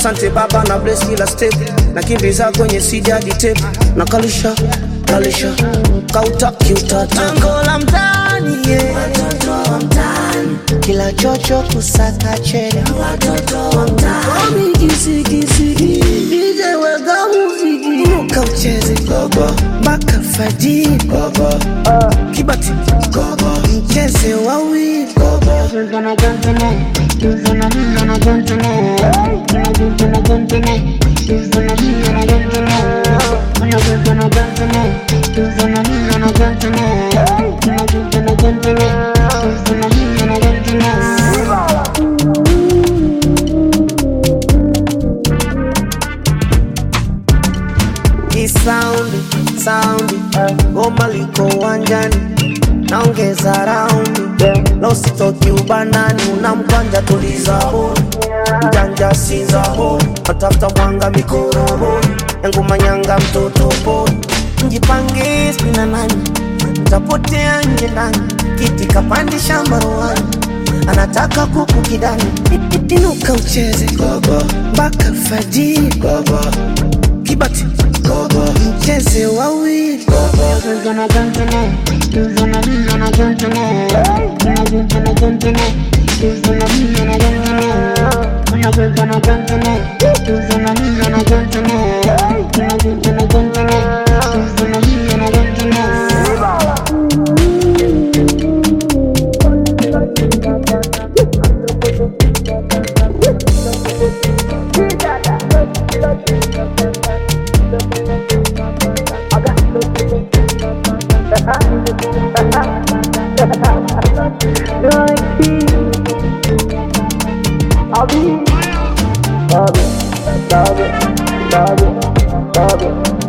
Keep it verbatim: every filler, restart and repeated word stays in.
Asante baba na bless kila step, na kimbiza kwenye C D hadi tape, na kalisha kalisha kauta kiutata Angola mtani yeah. Watoto wa mtani kila chocho kusaka chele watoto wa mtani Omi kisi kisi D J wega muziki Nuka ucheze Gogo Baka fadi Gogo uh. Kibati Gogo Mcheze wawi Gogo Gana gantana Gana gana gantana Gana gana gantana Gana gana gantana Gana gana gantana Gana gana gantana Gana gana gantana Gana gana gantana Sound, sound, goma liko uwanjani, naongeza round, leo sitoki ubanani, unamkwanja tuliza honi, mjanja sinza honi, watafuta mwanga mikorohoni, yangu manyanga mtoto poni, mjipange sina nani, mtapotea nje ndani, kiti kapandisha maruani, anataka kuku kidani, inuka ucheze, gogo, baka fadi, gogo, kibati Gogo Mcheze wawi Gogo Gana gantana Gana gana gantana Gana gana gantana Gana gana gantana Gana gana gantana Gana gana gantana Gana gana gantana Gana gana gantana Love it, love it, love it, love it.